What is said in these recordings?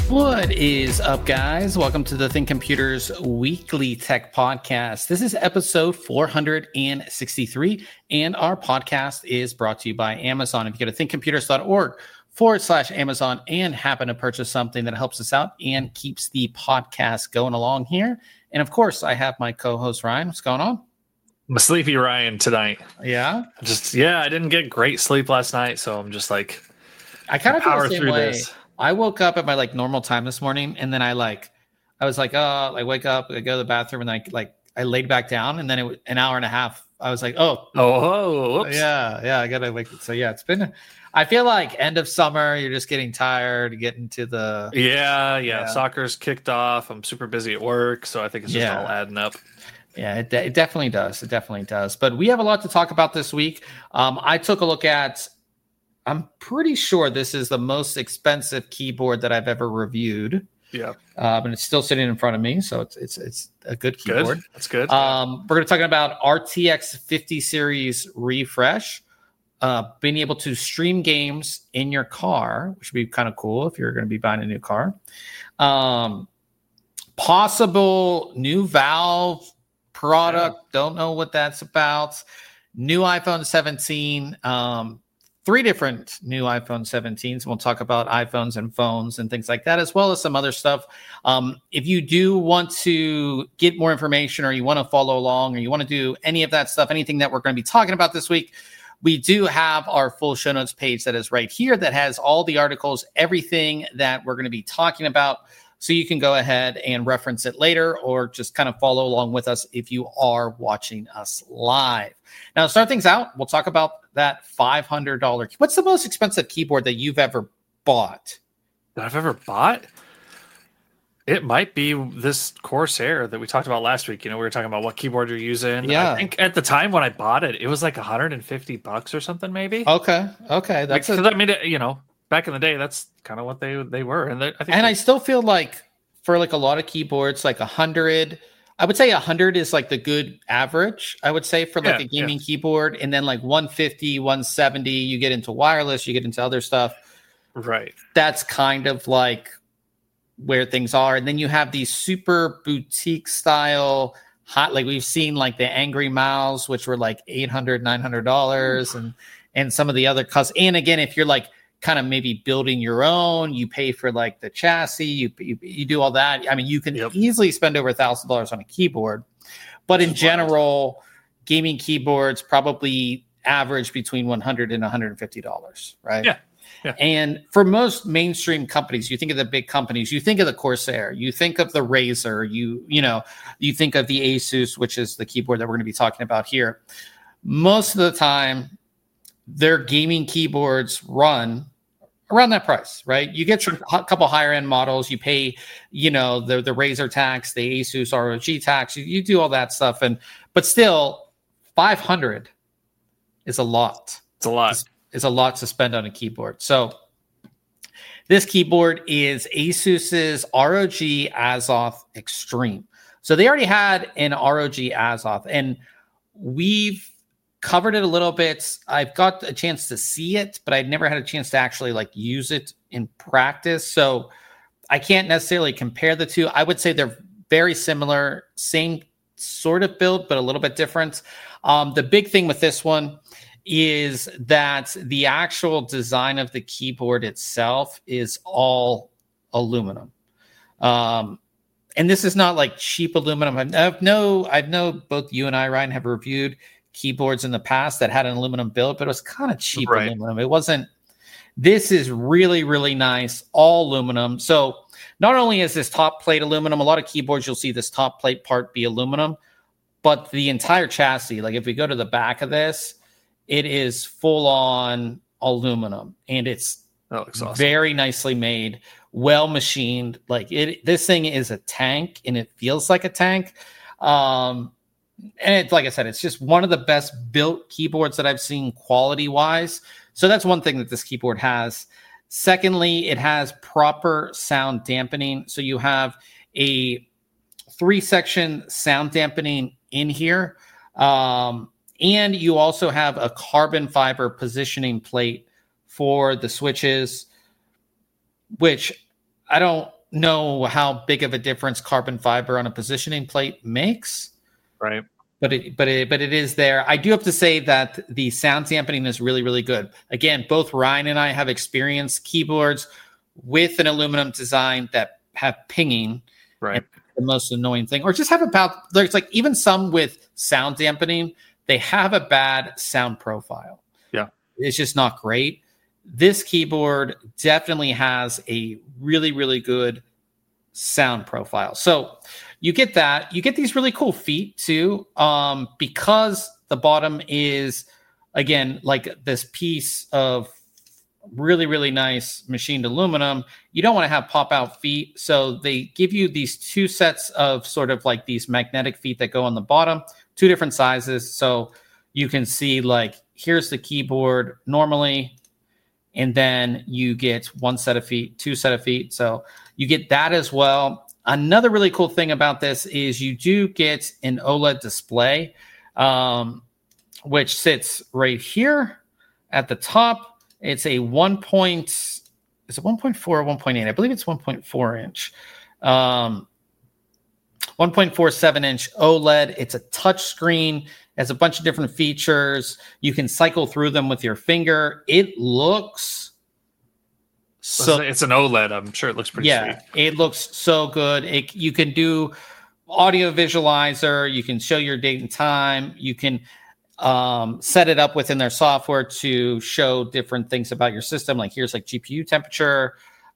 What is up, guys? Welcome to the Think Computers Weekly Tech Podcast. This is episode 463, and our podcast is brought to you by Amazon. If you go to thinkcomputers.org/Amazon and happen to purchase something that helps us out and keeps the podcast going along here. And of course, I have my co-host Ryan. What's going on? I'm a sleepy Ryan tonight. Yeah? I didn't get great sleep last night, so I'm just like, I kind of feel the same way. This. I woke up at my normal time this morning, and then I was like, oh, I wake up, I go to the bathroom, and I laid back down, and then it was an hour and a half. I was like, whoops. Yeah, I gotta wake. So yeah, it's been. I feel like end of summer, you're just getting tired, getting to the. Yeah. Soccer's kicked off. I'm super busy at work, so I think it's just all adding up. Yeah, it definitely does. It definitely does. But we have a lot to talk about this week. I took a look at. I'm pretty sure this is the most expensive keyboard that I've ever reviewed. Yeah. And it's still sitting in front of me, so it's a good keyboard. That's good. We're going to talk about RTX 50 series refresh, being able to stream games in your car, which would be kind of cool if you're going to be buying a new car. Possible new Valve product. Don't know what that's about. New iPhone 17. 3 different new iPhone 17s. We'll talk about iPhones and phones and things like that, as well as some other stuff. If you do want to get more information, or you want to follow along, or you want to do any of that stuff, anything that we're going to be talking about this week, we do have our full show notes page that is right here that has all the articles, everything that we're going to be talking about. So you can go ahead and reference it later, or just kind of follow along with us if you are watching us live. Now, to start things out, we'll talk about that $500. What's the most expensive keyboard that you've ever bought? That I've ever bought? It might be this Corsair that we talked about last week. We were talking about what keyboard you're using. Yeah. I think at the time when I bought it, it was like $150 or something, maybe. Okay. Back in the day, that's kind of what they were. And I still feel like for a lot of keyboards, 100, I would say 100 is the good average, I would say, for a gaming keyboard. And then 150, 170, you get into wireless, you get into other stuff. Right. That's kind of where things are. And then you have these super boutique style hot, we've seen the Angry Mouse, which were $800, $900 and some of the other and again, if you're kind of maybe building your own, you pay for the chassis, you do all that. I mean, you can easily spend over $1,000 on a keyboard, but in general, gaming keyboards probably average between $100 and $150, right? Yeah. And for most mainstream companies, you think of the big companies, you think of the Corsair, you think of the Razer, you think of the Asus, which is the keyboard that we're going to be talking about here. Most of the time, their gaming keyboards run around that price, right? You get a couple higher end models, you pay, the Razer tax, the Asus ROG tax, you do all that stuff, but still, $500 is a lot. It's a lot. It's a lot to spend on a keyboard. So this keyboard is Asus's ROG Azoth Extreme. So they already had an ROG Azoth, and we've covered it a little bit. I've got a chance to see it, but I'd never had a chance to actually use it in practice. So I can't necessarily compare the two. I would say they're very similar, same sort of build, but a little bit different. The big thing with this one is that the actual design of the keyboard itself is all aluminum. And this is not cheap aluminum. I know both you and I, Ryan, have reviewed keyboards in the past that had an aluminum build, but it was kind of cheap aluminum. It wasn't. This is really, really nice, all aluminum. So not only is this top plate aluminum, a lot of keyboards you'll see this top plate part be aluminum, but the entire chassis, if we go to the back of this, it is full on aluminum, and it's awesome. Very nicely made, well machined. This thing is a tank, and it feels like a tank. And it's like I said, it's just one of the best built keyboards that I've seen quality wise. So that's one thing that this keyboard has. Secondly, it has proper sound dampening. So you have a 3-section sound dampening in here. And you also have a carbon fiber positioning plate for the switches, which I don't know how big of a difference carbon fiber on a positioning plate makes. Right. But it is there. I do have to say that the sound dampening is really, really good. Again, both Ryan and I have experienced keyboards with an aluminum design that have pinging. Right. The most annoying thing, or just have about, there's like even some with sound dampening, they have a bad sound profile. Yeah. It's just not great. This keyboard definitely has a really, really good sound profile. So you get that. You get these really cool feet too, because the bottom is, again, like this piece of really, really nice machined aluminum. You don't want to have pop out feet. So they give you these two sets of sort of like these magnetic feet that go on the bottom, two different sizes. So you can see like, here's the keyboard normally, and then you get one set of feet, two set of feet. So you get that as well. Another really cool thing about this is you do get an OLED display, which sits right here at the top. It's a 1.4 or 1.8? I believe it's 1.4 inch. 1.47 inch OLED. It's a touch screen. It has a bunch of different features. You can cycle through them with your finger. It looks so. It's an OLED. I'm sure it looks pretty sweet. It looks so good. You can do audio visualizer. You can show your date and time. You can set it up within their software to show different things about your system. Like here's like GPU temperature.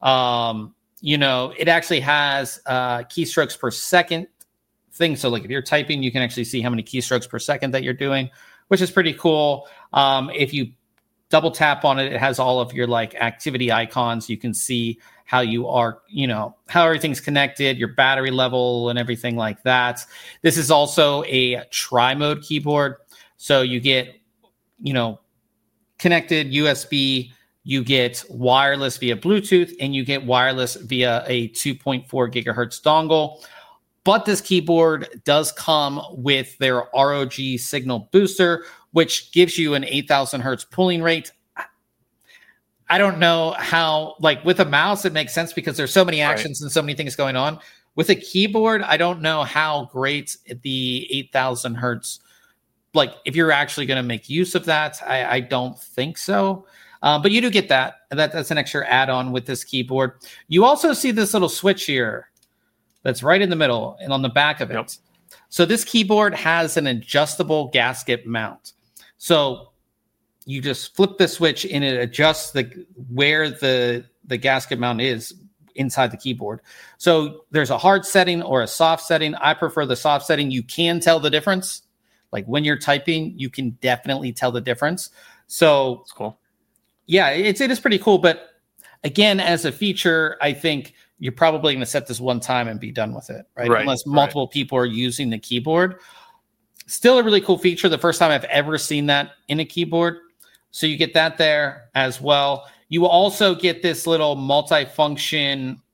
It actually has keystrokes per second thing. So like if you're typing, you can actually see how many keystrokes per second that you're doing, which is pretty cool. If you double tap on it, it has all of your like activity icons. You can see how you are, how everything's connected, your battery level and everything like that. This is also a tri-mode keyboard. So you get, connected USB, you get wireless via Bluetooth, and you get wireless via a 2.4 gigahertz dongle. But this keyboard does come with their ROG signal booster, which gives you an 8,000 hertz pulling rate. I don't know how, like with a mouse, it makes sense because there's so many actions and so many things going on. With a keyboard, I don't know how great the 8,000 hertz, like if you're actually going to make use of that. I don't think so. But you do get that. That's an extra add-on with this keyboard. You also see this little switch here that's right in the middle and on the back of it. Yep. So this keyboard has an adjustable gasket mount. So you just flip the switch and it adjusts where the gasket mount is inside the keyboard. So there's a hard setting or a soft setting. I prefer the soft setting. You can tell the difference. Like when you're typing, you can definitely tell the difference. So it's cool. Yeah, it is pretty cool. But again, as a feature, I think you're probably going to set this one time and be done with it, right? Unless multiple people are using the keyboard. Still a really cool feature. The first time I've ever seen that in a keyboard. So you get that there as well. You also get this little multi-function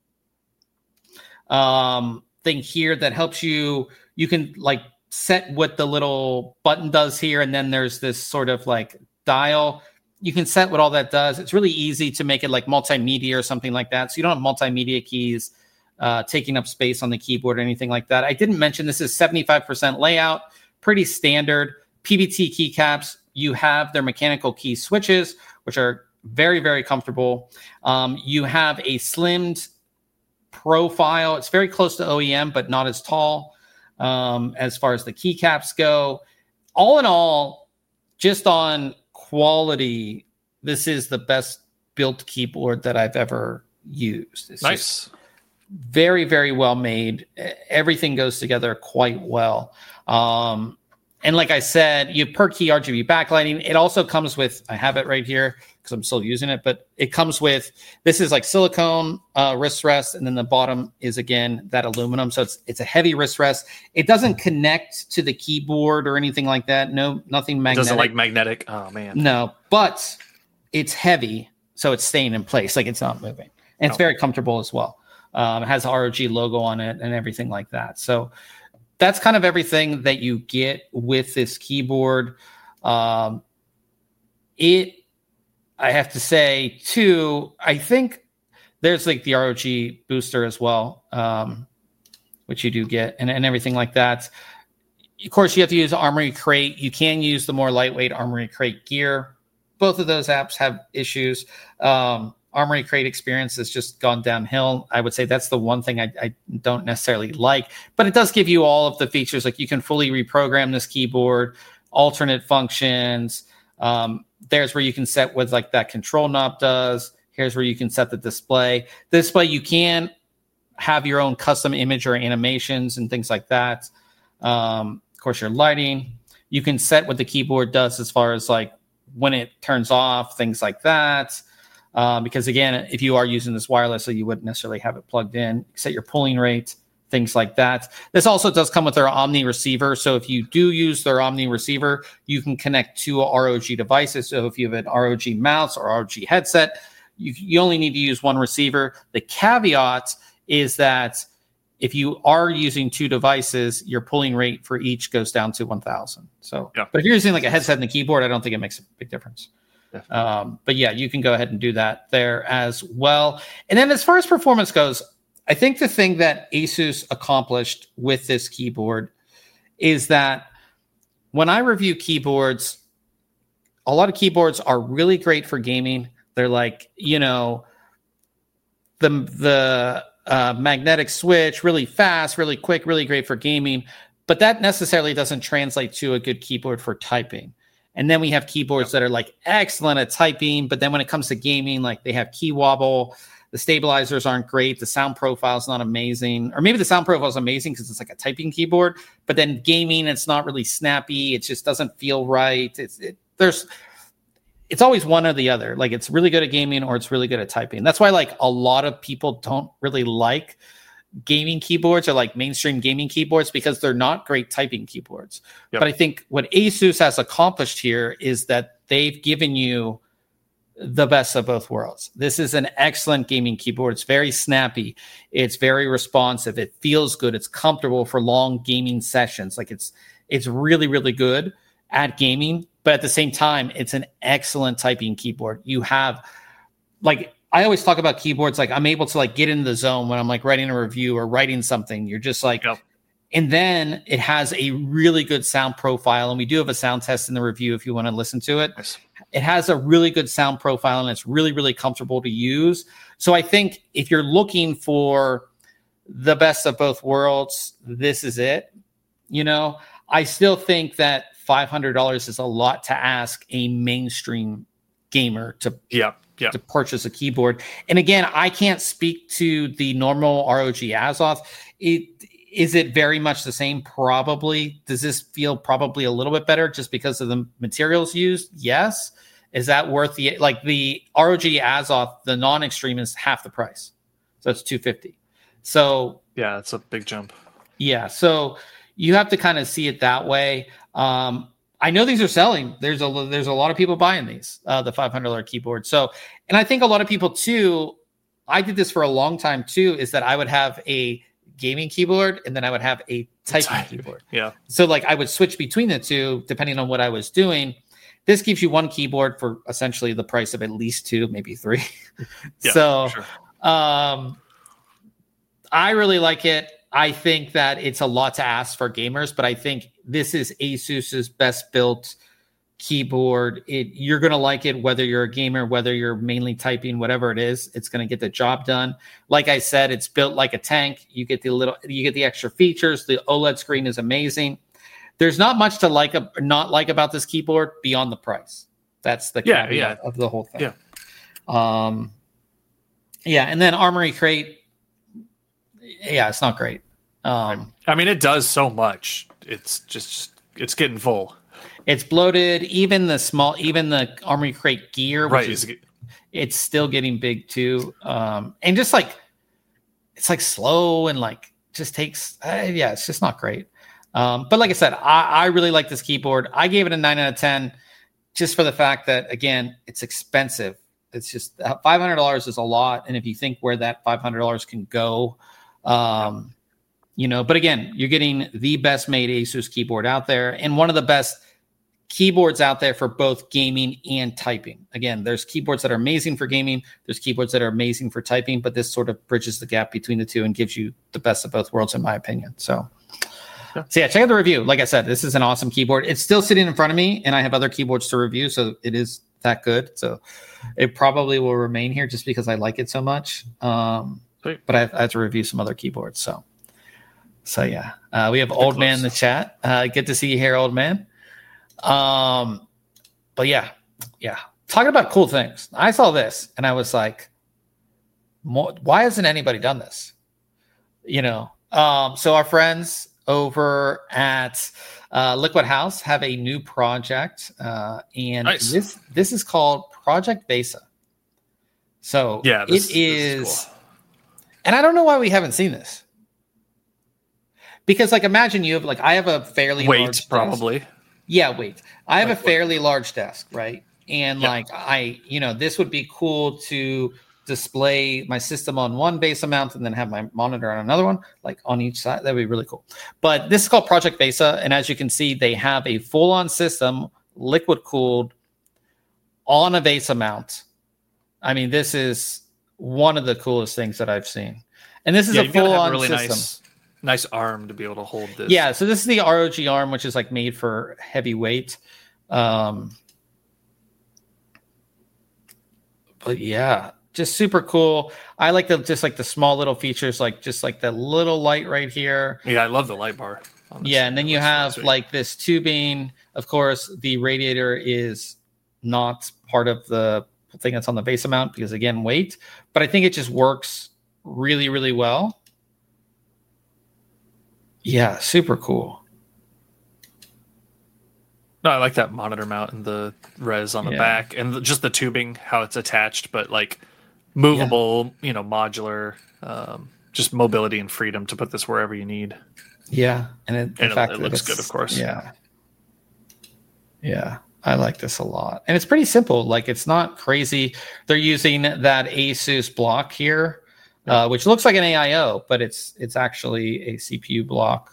thing here that helps you. You can like set what the little button does here, and then there's this sort of like dial. You can set what all that does. It's really easy to make it like multimedia or something like that. So you don't have multimedia keys taking up space on the keyboard or anything like that. I didn't mention this is 75% layout, pretty standard. PBT keycaps. You have their mechanical key switches, which are very, very comfortable. You have a slimmed profile. It's very close to OEM, but not as tall as far as the keycaps go. All in all, just on quality, this is the best built keyboard that I've ever used. It's nice. Very, very well made. Everything goes together quite well. And like I said, you have per key RGB backlighting. It also comes with, I have it right here because I'm still using it, but it comes with, this is like silicone wrist rest. And then the bottom is again, that aluminum. So it's a heavy wrist rest. It doesn't connect to the keyboard or anything like that. No, nothing magnetic. It doesn't like magnetic. Oh man. No, but it's heavy. So it's staying in place. Like it's not moving. And it's very comfortable as well. It has the ROG logo on it and everything like that. So that's kind of everything that you get with this keyboard. I have to say too, I think there's like the ROG booster as well, which you do get, and everything like that. Of course, you have to use Armory Crate. You can use the more lightweight Armory Crate gear. Both of those apps have issues. Armory Crate experience has just gone downhill. I would say that's the one thing I don't necessarily like, but it does give you all of the features. Like you can fully reprogram this keyboard, alternate functions. There's where you can set what like that control knob does. Here's where you can set the display. The display, you can have your own custom image or animations and things like that. Of course, your lighting. You can set what the keyboard does as far as like when it turns off, things like that. Because again, if you are using this wirelessly, you wouldn't necessarily have it plugged in. Set your pulling rate, things like that. This also does come with their Omni receiver. So if you do use their Omni receiver, you can connect to ROG devices. So if you have an ROG mouse or ROG headset, you only need to use one receiver. The caveat is that if you are using two devices, your pulling rate for each goes down to 1,000. So, But if you're using like a headset and a keyboard, I don't think it makes a big difference. But yeah, you can go ahead and do that there as well. And then as far as performance goes, I think the thing that Asus accomplished with this keyboard is that when I review keyboards, a lot of keyboards are really great for gaming. They're like, the magnetic switch, really fast, really quick, really great for gaming. But that necessarily doesn't translate to a good keyboard for typing. And then we have keyboards that are like excellent at typing, but then when it comes to gaming, like they have key wobble, the stabilizers aren't great, the sound profile is not amazing, or maybe the sound profile is amazing because it's like a typing keyboard, but then gaming, it's not really snappy, it just doesn't feel right. It's always one or the other. Like it's really good at gaming or it's really good at typing. That's why like a lot of people don't really like gaming keyboards or like mainstream gaming keyboards because they're not great typing keyboards. Yep. But I think what Asus has accomplished here is that they've given you the best of both worlds. This is an excellent gaming keyboard. It's very snappy. It's very responsive. It feels good. It's comfortable for long gaming sessions. Like it's really, really good at gaming, but at the same time, it's an excellent typing keyboard. You have like, I always talk about keyboards, like I'm able to like get in the zone when I'm like writing a review or writing something. You're just like, And then it has a really good sound profile. And we do have a sound test in the review if you want to listen to it. Yes. It has a really good sound profile and it's really, really comfortable to use. So I think if you're looking for the best of both worlds, this is it. I still think that $500 is a lot to ask a mainstream gamer to purchase a keyboard. And again, I can't speak to the normal ROG Azoth. Is it very much the same? Probably. Does this feel probably a little bit better just because of the materials used? Yes. Is that worth the ROG Azoth, the non-extreme is half the price. So it's $250. So yeah, it's a big jump. Yeah. So you have to kind of see it that way. I know these are selling. There's a lot of people buying these, the $500 keyboard. So, and I think a lot of people too, I did this for a long time too, is that I would have a gaming keyboard and then I would have a typing keyboard. Yeah. So like I would switch between the two depending on what I was doing. This gives you one keyboard for essentially the price of at least two, maybe three. Yeah, so, sure. I really like it. I think that it's a lot to ask for gamers, but I think this is Asus's best built keyboard. You're going to like it, whether you're a gamer, whether you're mainly typing, whatever it is, it's going to get the job done. Like I said, it's built like a tank. You get the extra features. The OLED screen is amazing. There's not much to not like about this keyboard beyond the price. That's the caveat of the whole thing. Yeah. And then Armory Crate. Yeah, it's not great. I mean, it does so much. It's getting full. It's bloated. Even the Armory Crate gear, which it's still getting big too. And just like it's like slow and like just takes. It's just not great. But like I said, I really like this keyboard. I gave it a 9 out of 10, just for the fact that again, it's expensive. It's just $500 is a lot, and if you think where that $500 can go. But again, you're getting the best made Asus keyboard out there and one of the best keyboards out there for both gaming and typing. Again, there's keyboards that are amazing for gaming. There's keyboards that are amazing for typing, but this sort of bridges the gap between the two and gives you the best of both worlds, in my opinion. So yeah, check out the review. Like I said, this is an awesome keyboard. It's still sitting in front of me, and I have other keyboards to review, so it is that good. So it probably will remain here just because I like it so much. But I have to review some other keyboards. So yeah, we have Old Man in the chat. Good to see you here, Old Man. But yeah, talking about cool things. I saw this and I was like, why hasn't anybody done this? So our friends over at Liquid House have a new project, and nice. This is called Project Besa. So yeah, this is cool. And I don't know why we haven't seen this. Because imagine you have I have a fairly large desk. Probably. Yeah, wait. I have a fairly large desk, right? And this would be cool to display my system on one base amount and then have my monitor on another one, on each side. That'd be really cool. But this is called Project Besa, and as you can see, they have a full-on system, liquid cooled, on a base mount. I mean, this is one of the coolest things that I've seen. And this is a full-on really system. Nice arm to be able to hold this. Yeah, so this is the ROG arm, which is made for heavy weight. But yeah, just super cool. I like the small little features, just the little light right here. Yeah, I love the light bar. Yeah, and then you have this tubing. Of course, the radiator is not part of the thing that's on the base mount because again, weight. But I think it just works really, really well. Yeah, super cool. No, I like that monitor mount and the res on the back and just the tubing, how it's attached, but movable, modular, just mobility and freedom to put this wherever you need. Yeah, and it looks good, of course. Yeah, I like this a lot, and it's pretty simple. It's not crazy. They're using that Asus block here. Which looks like an AIO, but it's actually a CPU block.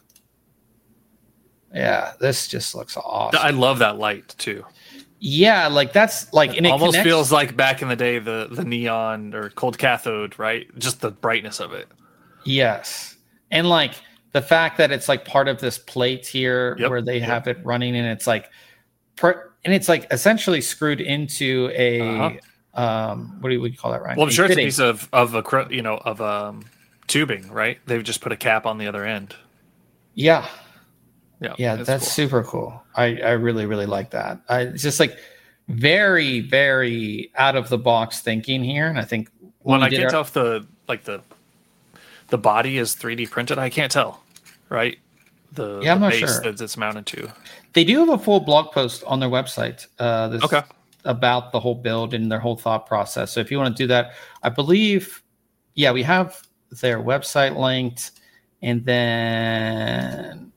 Yeah, this just looks awesome. I love that light too. Yeah, that's it almost feels like back in the day the neon or cold cathode, right? Just the brightness of it. Yes, and the fact that it's part of this plate here where they have it running, and it's essentially screwed into a. What do we call that, Ryan? Well, I'm sure it's a piece of tubing, right? They've just put a cap on the other end. Yeah, that's cool. Super cool. I really, really like that. It's just very, very out of the box thinking here, and I think I can't tell if the body is 3D printed. I can't tell, right? I'm not base that it's mounted to. They do have a full blog post on their website. About the whole build and their whole thought process. So if you want to do that, I believe, we have their website linked, and then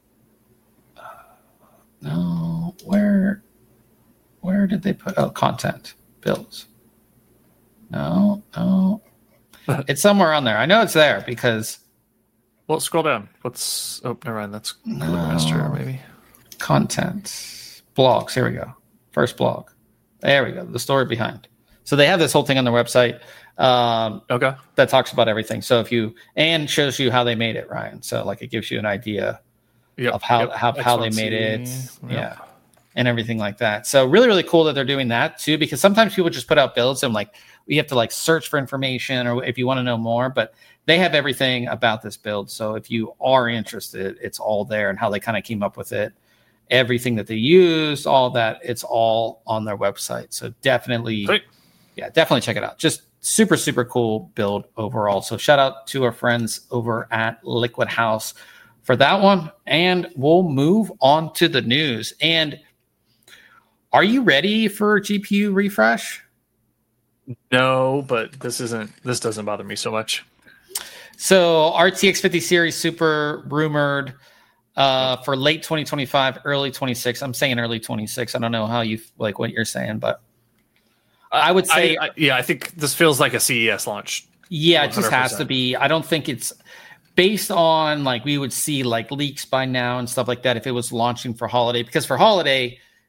no, where did they put content builds? No, it's somewhere on there. I know it's there because. Well, scroll down. Never mind. That's Master maybe. Content blogs. Here we go. First blog. There we go. The story behind. So they have this whole thing on their website. That talks about everything. So and shows you how they made it, Ryan. So it gives you an idea of how they made it. Yeah. And everything like that. So really, really cool that they're doing that too, because sometimes people just put out builds and we have to search for information or if you want to know more, but they have everything about this build. So if you are interested, it's all there and how they kind of came up with it. Everything that they use, all that, it's all on their website. So definitely check it out. Just super, super cool build overall. So shout out to our friends over at Liquid House for that one. And we'll move on to the news. And are you ready for GPU refresh? No, but this doesn't bother me so much. So RTX 50 series super rumored for late 2025, early 26. I'm saying early 26. I don't know how you what you're saying, but I would say, I think this feels like a CES launch. Yeah, 100%. It just has to be. I don't think it's based on we would see leaks by now and stuff like that if it was launching for holiday, because for holiday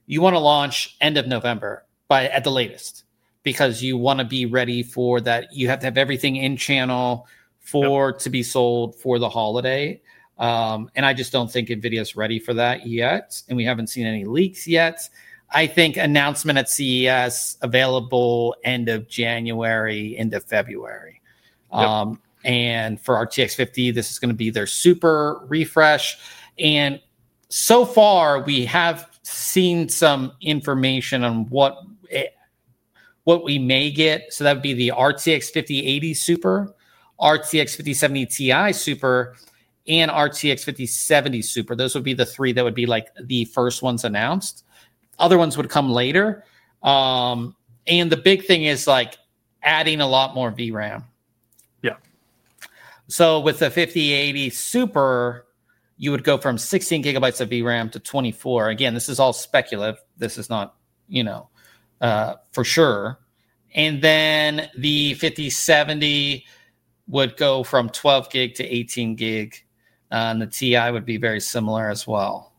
you want to launch end of November at the latest, because you want to be ready for that. You have to have everything in channel to be sold for the holiday. And I just don't think NVIDIA's ready for that yet. And we haven't seen any leaks yet. I think announcement at CES, available end of January, end of February. And for RTX 50, this is going to be their super refresh. And so far, we have seen some information on what we may get. So that would be the RTX 5080 Super, RTX 5070 Ti Super, and RTX 5070 Super. Those would be the three that would be like the first ones announced. Other ones would come later. And the big thing is like adding a lot more VRAM. Yeah. So with the 5080 Super, you would go from 16 gigabytes of VRAM to 24. Again, this is all speculative. This is not, for sure. And then the 5070 would go from 12 gig to 18 gig. And the Ti would be very similar as well.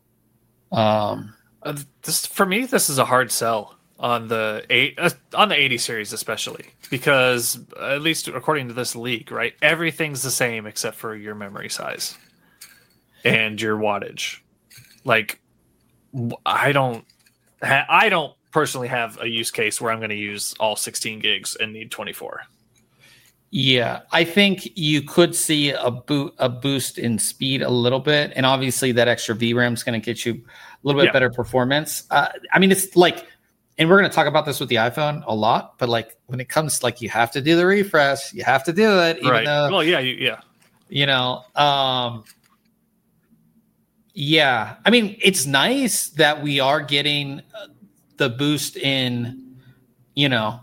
For me, this is a hard sell on the 80 series, especially because, at least according to this leak, right, everything's the same except for your memory size and your wattage. Like, I don't personally have a use case where I'm going to use all 16 gigs and need 24. Yeah, I think you could see a boost in speed a little bit, and obviously that extra VRAM is going to get you a little bit better performance. I mean, it's like, and we're going to talk about this with the iPhone a lot, but like when it comes, like you have to do the refresh, you have to do it, even though, well, yeah. Yeah, I mean, it's nice that we are getting the boost in, the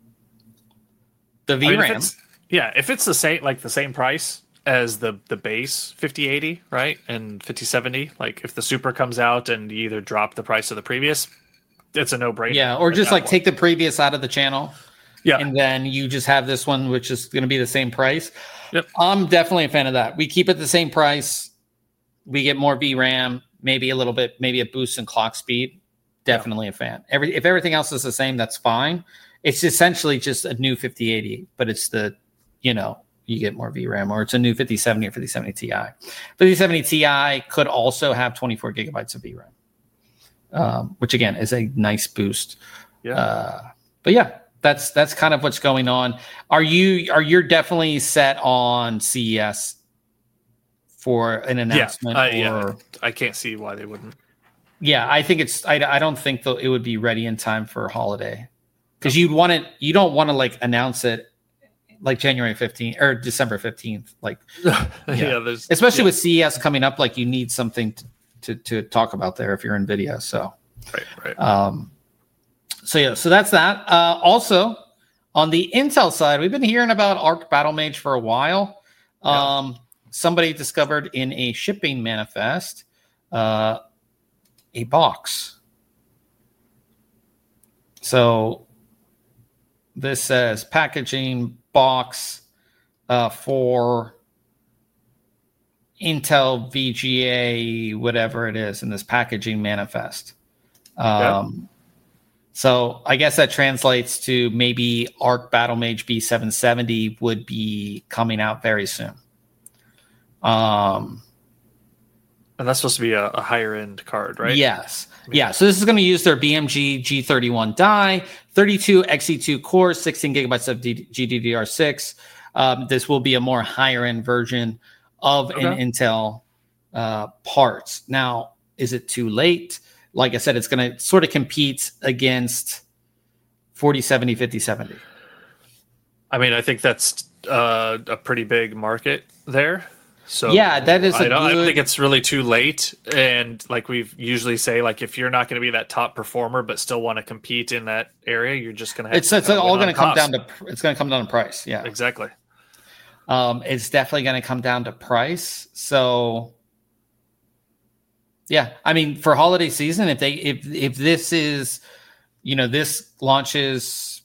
VRAM. If it's the same price as the base 5080, right, and 5070, like if the Super comes out and you either drop the price of the previous, it's a no-brainer. Yeah, or just like take the previous out of the channel. Yeah, and then you just have this one, which is going to be the same price. Yep. I'm definitely a fan of that. We keep it the same price. We get more VRAM, maybe a little bit, maybe a boost in clock speed. Definitely a fan. If everything else is the same, that's fine. It's essentially just a new 5080, but it's you get more VRAM, or it's a new 5070 or 5070 Ti. 5070 Ti could also have 24 gigabytes of VRAM, which again is a nice boost. Yeah. But yeah, that's kind of what's going on. Are you definitely set on CES for an announcement? I can't see why they wouldn't. Yeah, I think I don't think it would be ready in time for holiday, because you don't want to like announce it like January 15th or December 15th. Like, especially with CES coming up, like you need something to talk about there if you're NVIDIA. So, right. So that's that. Also, on the Intel side, we've been hearing about Arc Battlemage for a while. Somebody discovered in a shipping manifest a box. So this says packaging box for Intel VGA, whatever it is, in this packaging manifest. So I guess that translates to maybe Arc Battlemage B770 would be coming out very soon. And that's supposed to be a higher end card, right? Yes. Yeah. So this is going to use their BMG G31 die, 32 Xe2 cores, 16 gigabytes of GDDR6. This will be a more higher end version of an Intel parts. Now, is it too late? Like I said, it's going to sort of compete against 4070, 5070. I mean, I think that's a pretty big market there. So yeah, that is. I don't think it's really too late. And like we usually say, like if you're not going to be that top performer but still want to compete in that area, you're just going to have. It's all going to come down to. It's going to come down to price. Yeah, exactly. It's definitely going to come down to price. So, yeah, I mean, for holiday season, if this is, this launches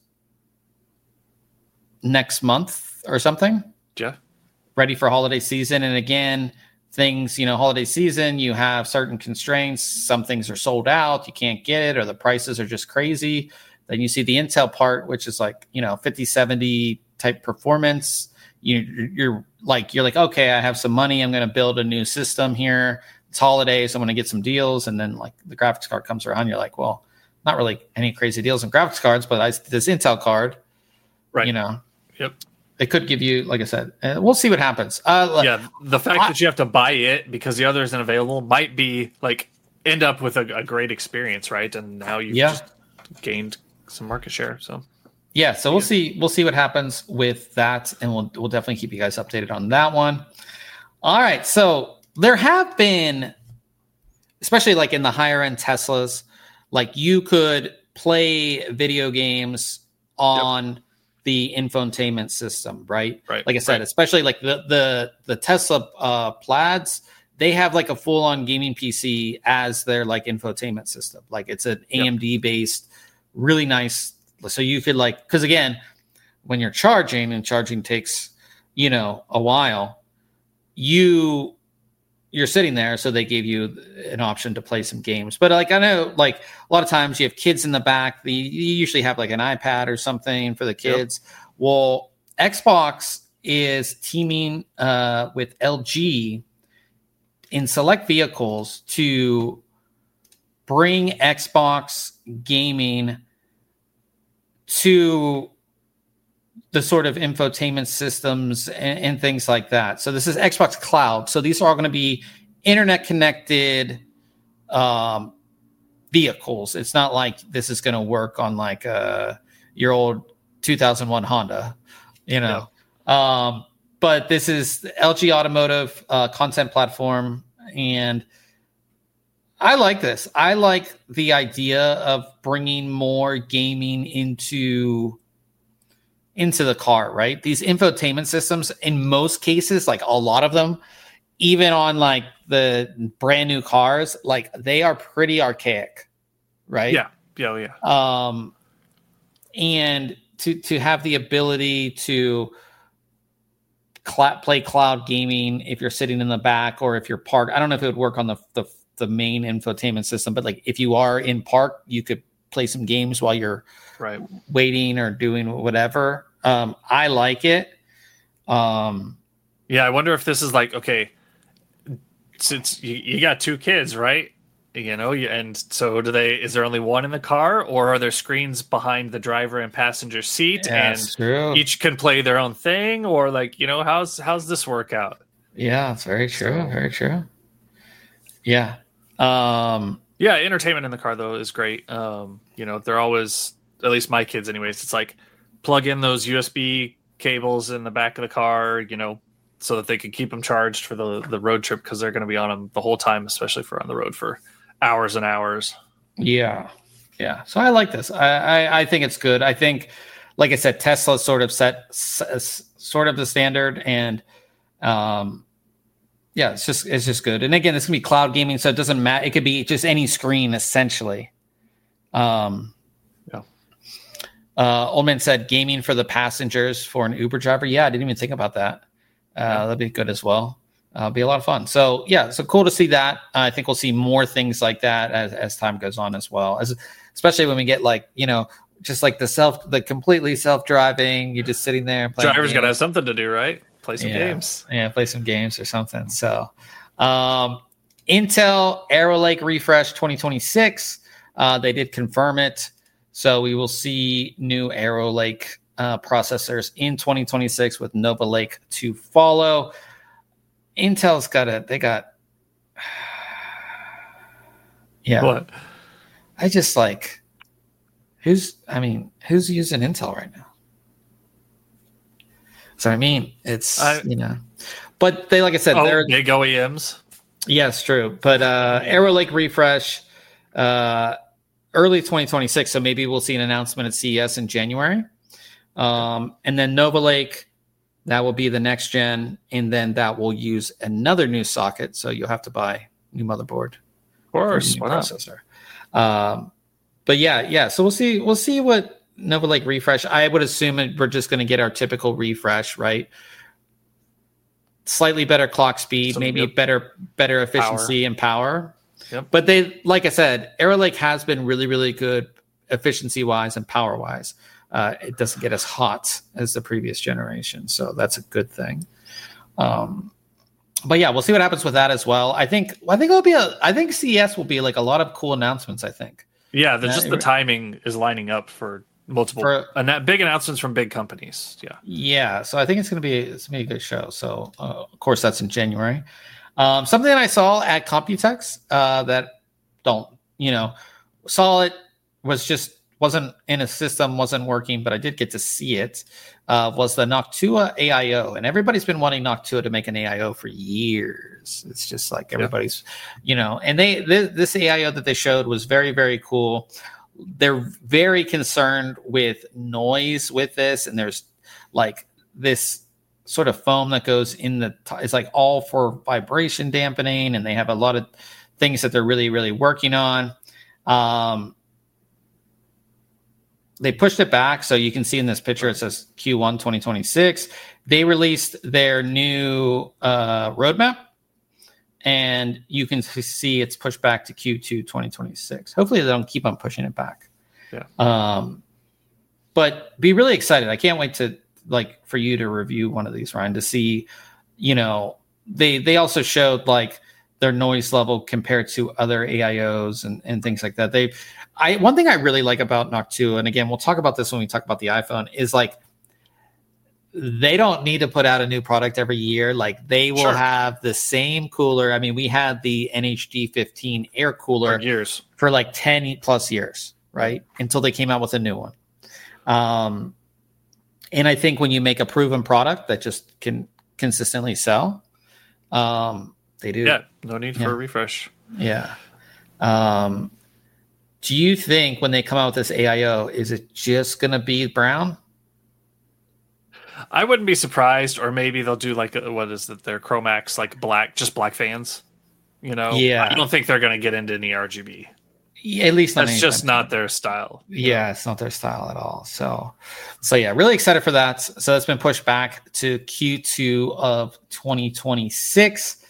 next month or something. Yeah. Ready for holiday season. And again, things, holiday season, you have certain constraints. Some things are sold out, you can't get it, or the prices are just crazy. Then you see the Intel part, which is like, 5070 type performance. You're like, okay, I have some money. I'm going to build a new system here. It's holidays. I'm going to get some deals. And then like the graphics card comes around. You're like, well, not really any crazy deals in graphics cards, but this Intel card, right. Yep. It could give you, like I said, we'll see what happens. The fact that you have to buy it because the other isn't available might be like end up with a great experience, right? And now you've just gained some market share. So we'll see what happens with that, and we'll definitely keep you guys updated on that one. All right, so there have been, especially like in the higher end Teslas, like you could play video games on the infotainment system, right? Right. Like I said, especially like the Tesla Plaids, they have like a full on gaming PC as their like infotainment system. Like it's an AMD based, really nice. So you could like, because again, when you're charging, and charging takes, a while, you're sitting there. So they gave you an option to play some games. But like, I know like a lot of times you have kids in the back, you usually have like an iPad or something for the kids. Yep. Well, Xbox is teaming with LG in select vehicles to bring Xbox gaming to the sort of infotainment systems and things like that. So this is Xbox Cloud. So these are all going to be internet connected vehicles. It's not like this is going to work on like your old 2001 Honda, but this is LG Automotive content platform. And I like this. I like the idea of bringing more gaming into the car, right? These infotainment systems, in most cases, like a lot of them, even on like the brand new cars, like they are pretty archaic, right? Yeah. And to have the ability to play cloud gaming if you're sitting in the back or if you're parked. I don't know if it would work on the main infotainment system, but like if you are in park, you could play some games while you're waiting or doing whatever. I like it. I wonder if this is like, okay, since you got two kids, right? And so is there only one in the car, or are there screens behind the driver and passenger seat, and each can play their own thing, or like, how's this work out? Yeah, it's very true. Very true. Yeah. Entertainment in the car though is great. They're always, at least my kids anyways, it's like plug in those USB cables in the back of the car, so that they can keep them charged for the road trip, because they're going to be on them the whole time, especially for on the road for hours and hours. Yeah. So I like this. I think it's good. I think, like I said, Tesla sort of set sort of the standard, and it's just good. And again, it's gonna be cloud gaming, so it doesn't matter. It could be just any screen essentially. Old Man said gaming for the passengers for an Uber driver. Yeah, I didn't even think about that. That'd be good as well. Be a lot of fun. So so cool to see that. I think we'll see more things like that as time goes on as well. Especially when we get like, just like the completely self-driving, you're just sitting there playing. Driver's got to have something to do, right? Play some games. Yeah, play some games or something. So Intel Arrow Lake refresh 2026. They did confirm it. So we will see new Arrow Lake processors in 2026 with Nova Lake to follow. Intel's What? I just like, who's using Intel right now? So it's but they, like I said, they're big OEMs. Yeah, it's true. But Arrow Lake refresh early 2026. So maybe we'll see an announcement at CES in January. And then Nova Lake, that will be the next gen, and then that will use another new socket. So you'll have to buy new motherboard, of course, new processor. But yeah. So we'll see what Nova Lake refresh. I would assume we're just going to get our typical refresh, right? slightly better clock speed, maybe better efficiency and power. Yep. But they, like I said, Arrow Lake has been really, really good efficiency wise and power wise. It doesn't get as hot as the previous generation, so that's a good thing. But yeah, we'll see what happens with that as well. I think it'll be I think CES will be like a lot of cool announcements. I think. Yeah, the timing is lining up for multiple big announcements from big companies. Yeah. So I think it's gonna be a good show. So of course that's in January. Something that I saw at Computex that saw it wasn't in a system, wasn't working, but I did get to see it. Was the Noctua AIO, and everybody's been wanting Noctua to make an AIO for years. It's just like everybody's, and this AIO that they showed was very, very cool. They're very concerned with noise with this, and there's like this sort of foam that goes in it's like all for vibration dampening, and they have a lot of things that they're really, really working on. They pushed it back, so you can see in this picture it says Q1 2026. They released their new roadmap, and you can see it's pushed back to Q2 2026. Hopefully they don't keep on pushing it back. Yeah. But be really excited. I can't wait to for you to review one of these, Ryan, to see, they also showed like their noise level compared to other AIOs and things like that. One thing I really like about Noctua, and again, we'll talk about this when we talk about the iPhone, is like they don't need to put out a new product every year. Like they will have the same cooler. I mean, we had the NHD 15 air cooler for like 10 plus years, right? Until they came out with a new one. And I think when you make a proven product that just can consistently sell, they do. Yeah, no need for a refresh. Yeah. Do you think when they come out with this AIO, is it just going to be brown? I wouldn't be surprised, or maybe they'll do like their Chromax, like black fans. Yeah. I don't think they're going to get into any RGB. Yeah, at least that's just not their style. Yeah, it's not their style at all. So yeah, really excited for that. So it's been pushed back to Q2 of 2026.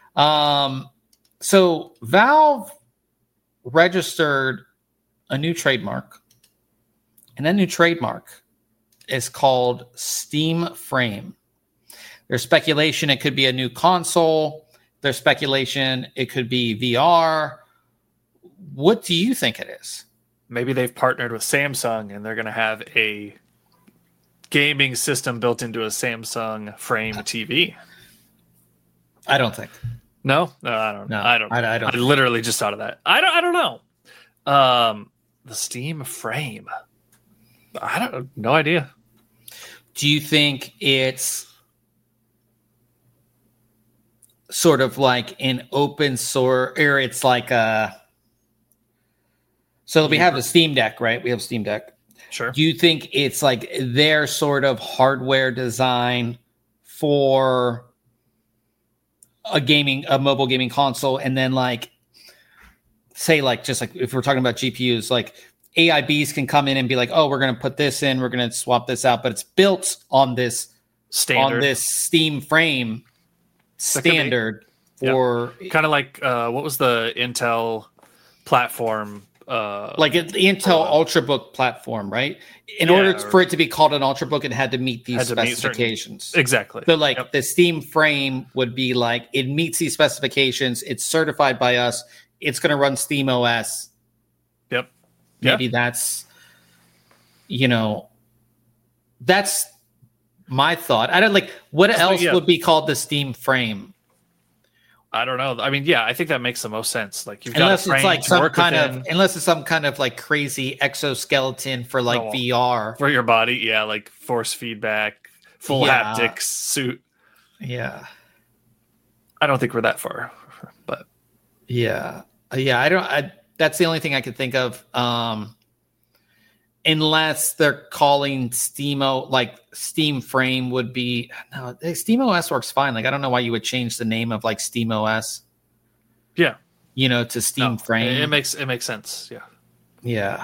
So Valve registered a new trademark, and that new trademark is called Steam Frame. There's speculation it could be a new console. There's speculation it could be VR. What do you think it is? Maybe they've partnered with Samsung and they're going to have a gaming system built into a Samsung Frame TV. I don't think. No, I don't know. No, I don't. I literally just thought of that. I don't know. The Steam Frame. No idea. Do you think it's sort of like an open source, or it's like so we have the Steam Deck, right? We have Steam Deck. Sure. Do you think it's like their sort of hardware design for a mobile gaming console, and then like say like just like if we're talking about GPUs, like AIBs can come in and be like, oh, we're going to put this in, we're going to swap this out, but it's built on this Steam Frame standard for kind of like what was the Intel platform? Like the Intel Ultrabook platform, right? In order for it to be called an Ultrabook, it had to meet these specifications. Exactly. So like the Steam Frame would be like, it meets these specifications. It's certified by us. It's going to run Steam OS. Yep. Maybe that's my thought. I don't what else would be called the Steam Frame? I don't know. I mean, yeah, I think that makes the most sense. Like you've unless got it's like some kind of like crazy exoskeleton for like VR for your body. Yeah, like force feedback, full haptics suit. Yeah, I don't think we're that far, but yeah. That's the only thing I could think of. Unless they're calling Steam Frame would be no. Steam OS works fine. Like I don't know why you would change the name of like Steam OS. Yeah, to Steam Frame. It makes sense. Yeah.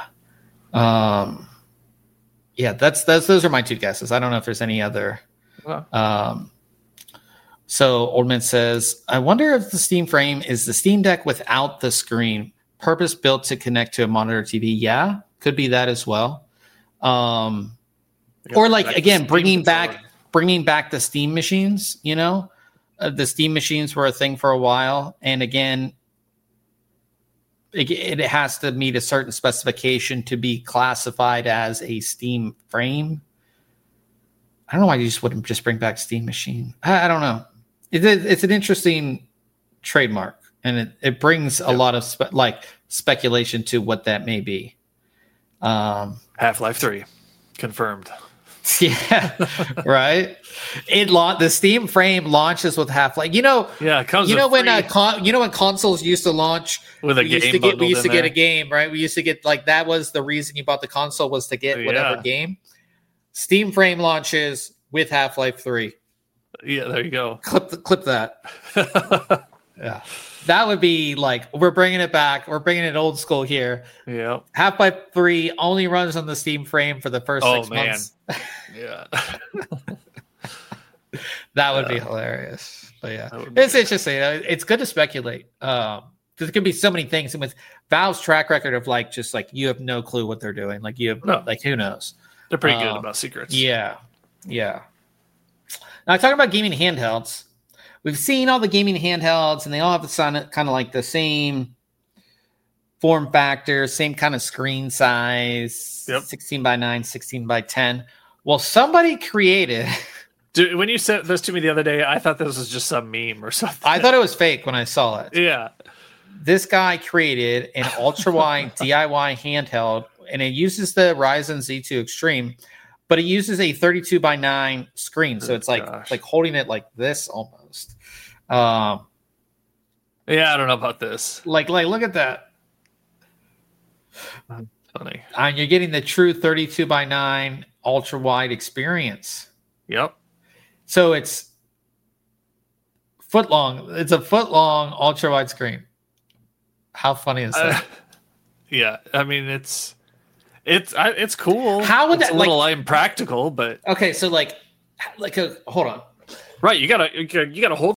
Yeah. Those are my two guesses. I don't know if there's any other So Oldman says, I wonder if the Steam Frame is the Steam Deck without the screen, purpose built to connect to a monitor TV. Yeah, could be that as well. Or like again, bringing back the Steam machines. You know, the Steam machines were a thing for a while, and again, it has to meet a certain specification to be classified as a Steam frame. I don't know why you just wouldn't just bring back Steam machine. I don't know. It's an interesting trademark, and it brings a lot of speculation to what that may be. Half-Life 3 confirmed. Yeah, right. The Steam Frame launches with Half-Life. It comes. When consoles used to launch with a game, we used to get a game, right? We used to get that was the reason you bought the console was to get whatever game. Steam Frame launches with Half-Life 3. Yeah, there you go. Clip that. Yeah. That would be we're bringing it back. We're bringing it old school here. Yeah. Half-Life 3 only runs on the Steam Frame for the first 6 months. Yeah. That would be hilarious. But yeah, it's interesting. It's good to speculate. There could be so many things. And with Valve's track record of you have no clue what they're doing. Who knows? They're pretty good about secrets. Yeah. Yeah. Now, talking about gaming handhelds, we've seen all the gaming handhelds, and they all have kind of the same form factor, same kind of screen size, 16 by 9, 16 by 10. Well, somebody created... Dude, when you sent this to me the other day, I thought this was just some meme or something. I thought it was fake when I saw it. Yeah. This guy created an ultra-wide DIY handheld, and it uses the Ryzen Z2 Extreme, but it uses a 32 by 9 screen. So it's like holding it like this almost. Yeah, I don't know about this. Look at that. That's funny. And you're getting the true 32 by 9 ultra wide experience. Yep. So it's foot long. It's a foot long ultra wide screen. How funny is that? Yeah, I mean it's cool. How would it's that a little impractical, but okay? So hold on. Right, you gotta hold